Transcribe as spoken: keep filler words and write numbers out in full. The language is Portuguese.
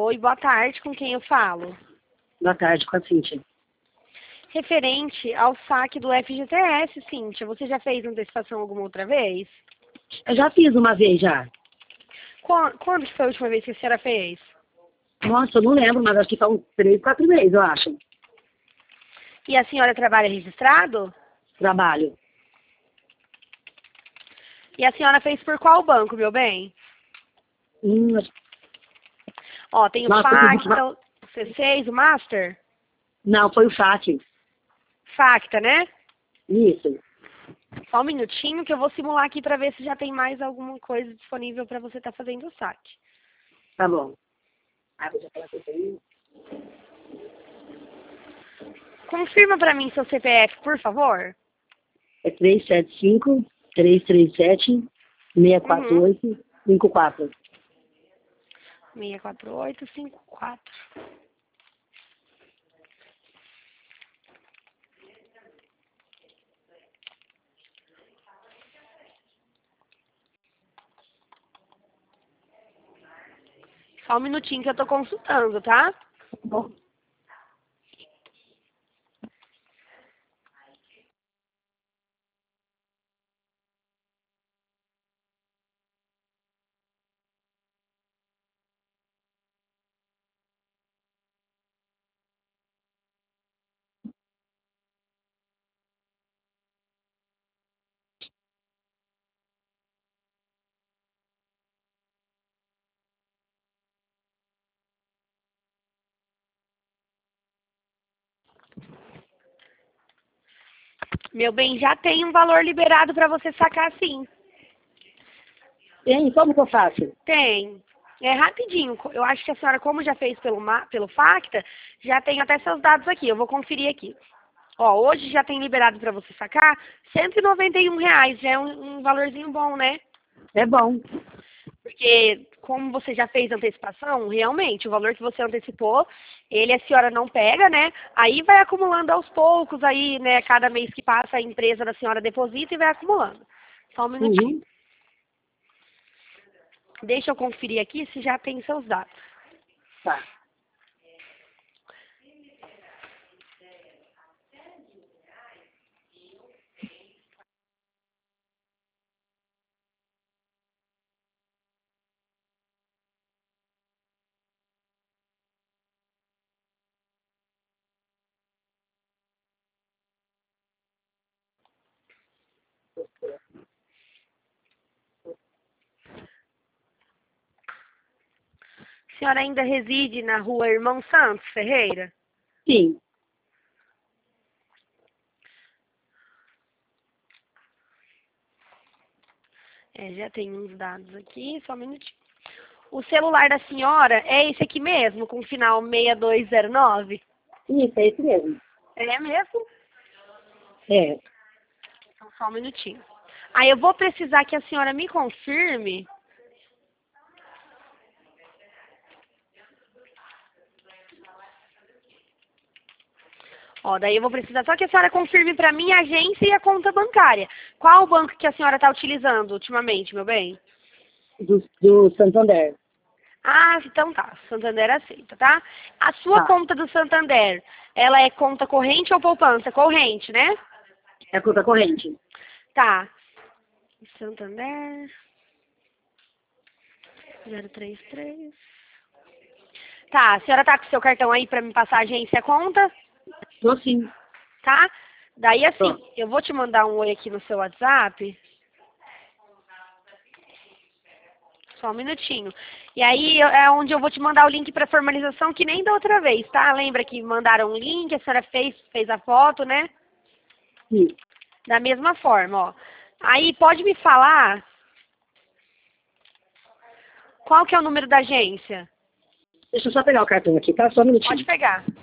Oi, boa tarde, com quem eu falo? Boa tarde, com a Cíntia. Referente ao saque do F G T S, Cíntia, você já fez antecipação alguma outra vez? Eu já fiz uma vez já. Quando, quando que foi a última vez que a senhora fez? Nossa, eu não lembro, mas acho que são três, quatro meses, eu acho. E a senhora trabalha registrado? Trabalho. E a senhora fez por qual banco, meu bem? Hum, Ó, tem o Nossa, Facta, eu o C seis, o Master? não, foi o FAT. Facta, né? Isso. Só um minutinho que eu vou simular aqui para ver se já tem mais alguma coisa disponível para você estar fazendo o saque. Tá bom. Ah, vou já falar com você. Confirma para mim seu C P F, por favor. É três sete cinco, três três sete, seis quatro oito, cinco quatro. seis quatro oito cinco quatro. Só um minutinho que eu tô consultando, tá? Bom. Meu bem, já tem um valor liberado para você sacar, sim. Tem, como que eu faço? Tem. É rapidinho. Eu acho que a senhora, como já fez pelo, ma- pelo Facta, já tem até seus dados aqui. Eu vou conferir aqui. Ó, hoje já tem liberado para você sacar cento e noventa e um reais. Já é um, um valorzinho bom, né? É bom. Porque, como você já fez antecipação, realmente, o valor que você antecipou, ele a senhora não pega, né? Aí vai acumulando aos poucos, aí, né, cada mês que passa, a empresa da senhora deposita e vai acumulando. Só um minutinho. Uhum. Deixa eu conferir aqui se já tem seus dados. Tá. A senhora ainda reside na rua Irmão Santos Ferreira? Sim. É, já tem uns dados aqui, só um minutinho. O celular da senhora é esse aqui mesmo, com o final seis dois zero nove? Isso, é isso mesmo. É mesmo? É. Então, só um minutinho. Aí eu vou precisar que a senhora me confirme. Ó, daí eu vou precisar só que a senhora confirme para mim a agência e a conta bancária. Qual o banco que a senhora está utilizando ultimamente, meu bem? Do, do Santander. Ah, então tá. Santander aceita, tá? A sua Tá. conta do Santander, ela é conta corrente ou poupança? Corrente, né? É conta corrente. Tá. Santander. zero três três. Tá, a senhora tá com o seu cartão aí pra me passar a agência e a conta? Tô sim. Tá? Daí assim, Tô. eu vou te mandar um oi aqui no seu WhatsApp. Só um minutinho. E aí é onde eu vou te mandar o link pra formalização, que nem da outra vez, tá? Lembra que mandaram um link, a senhora fez, fez a foto, né? Sim. Da mesma forma, ó. Aí pode me falar qual que é o número da agência? Deixa eu só pegar o cartão aqui, tá? Só um Pode minutinho. pegar.